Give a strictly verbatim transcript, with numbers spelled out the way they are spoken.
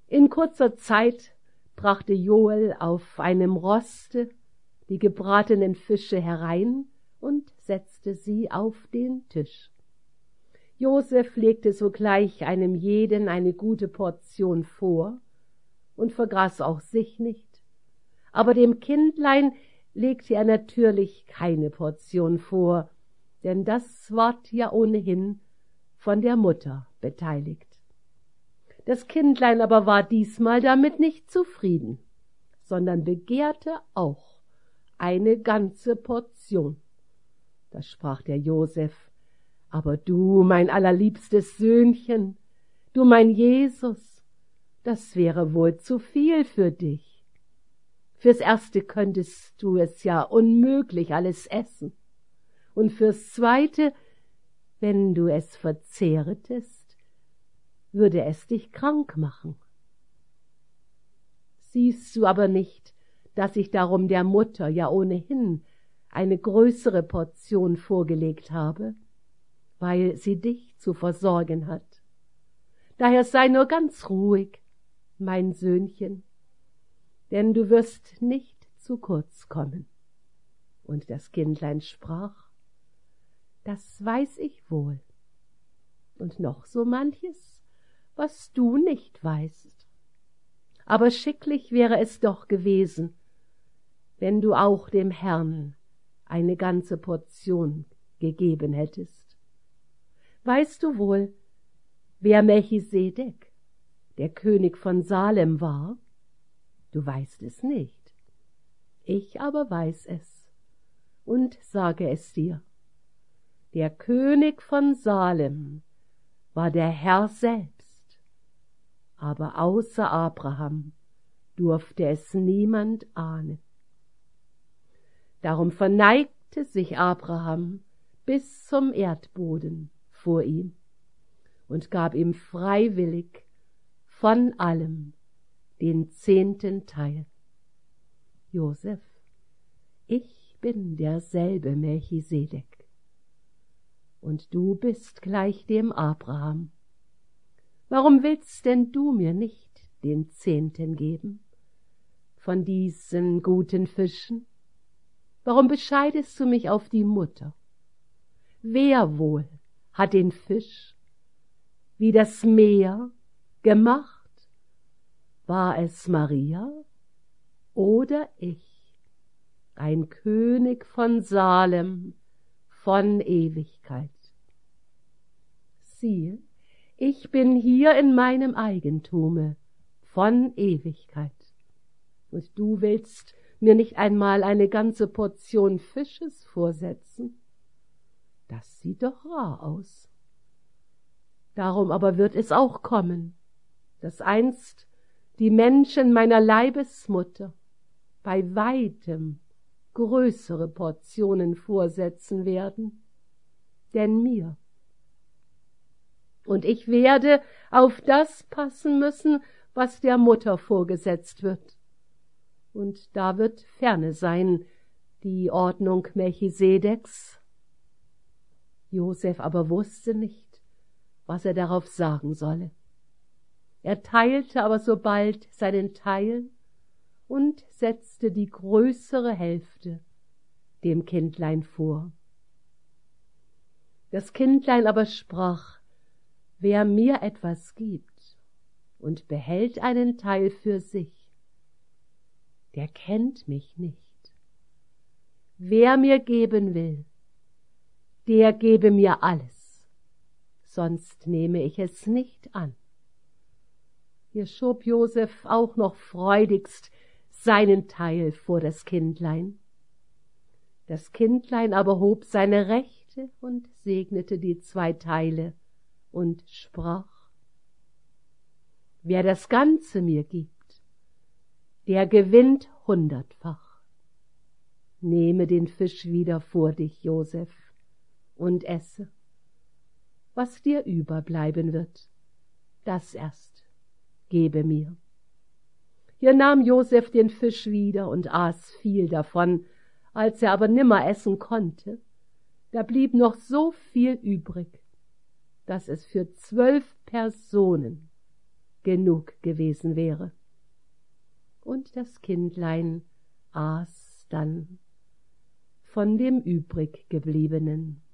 In kurzer Zeit brachte Joel auf einem Roste die gebratenen Fische herein und setzte sie auf den Tisch. Josef legte sogleich einem jeden eine gute Portion vor und vergaß auch sich nicht, aber dem Kindlein legte er natürlich keine Portion vor, denn das ward ja ohnehin von der Mutter beteiligt. Das Kindlein aber war diesmal damit nicht zufrieden, sondern begehrte auch eine ganze Portion. Da sprach der Josef: Aber du, mein allerliebstes Söhnchen, du mein Jesus, das wäre wohl zu viel für dich. Fürs Erste könntest du es ja unmöglich alles essen. Und fürs Zweite, wenn du es verzehretest, würde es dich krank machen. Siehst du aber nicht, dass ich darum der Mutter ja ohnehin eine größere Portion vorgelegt habe, weil sie dich zu versorgen hat? Daher sei nur ganz ruhig, mein Söhnchen, denn du wirst nicht zu kurz kommen. Und das Kindlein sprach: Das weiß ich wohl, und noch so manches, was du nicht weißt. Aber schicklich wäre es doch gewesen, wenn du auch dem Herrn eine ganze Portion gegeben hättest. Weißt du wohl, wer Melchisedek, der König von Salem, war? Du weißt es nicht. Ich aber weiß es und sage es dir. Der König von Salem war der Herr selbst, aber außer Abraham durfte es niemand ahnen. Darum verneigte sich Abraham bis zum Erdboden vor ihm und gab ihm freiwillig von allem den zehnten Teil. Josef, ich bin derselbe Melchisedek, und du bist gleich dem Abraham. Warum willst denn du mir nicht den Zehnten geben von diesen guten Fischen? Warum bescheidest du mich auf die Mutter? Wer wohl hat den Fisch wie das Meer gemacht? War es Maria oder ich, ein König von Salem, von Ewigkeit? Siehe, ich bin hier in meinem Eigentume von Ewigkeit, und du willst mir nicht einmal eine ganze Portion Fisches vorsetzen? Das sieht doch rar aus. Darum aber wird es auch kommen, dass einst die Menschen meiner Leibesmutter bei weitem größere Portionen vorsetzen werden, denn mir. Und ich werde auf das passen müssen, was der Mutter vorgesetzt wird. Und da wird ferne sein die Ordnung Melchisedeks. Josef aber wusste nicht, was er darauf sagen solle. Er teilte aber sobald seinen Teil und setzte die größere Hälfte dem Kindlein vor. Das Kindlein aber sprach: Wer mir etwas gibt und behält einen Teil für sich, der kennt mich nicht. Wer mir geben will, der gebe mir alles, sonst nehme ich es nicht an. Hier schob Josef auch noch freudigst seinen Teil vor das Kindlein. Das Kindlein aber hob seine Rechte und segnete die zwei Teile und sprach: Wer das Ganze mir gibt, der gewinnt hundertfach. Nehme den Fisch wieder vor dich, Josef, und esse. Was dir überbleiben wird, das erst gebe mir. Hier nahm Josef den Fisch wieder und aß viel davon. Als er aber nimmer essen konnte, da blieb noch so viel übrig, dass es für zwölf Personen genug gewesen wäre. Und das Kindlein aß dann von dem übrig gebliebenen.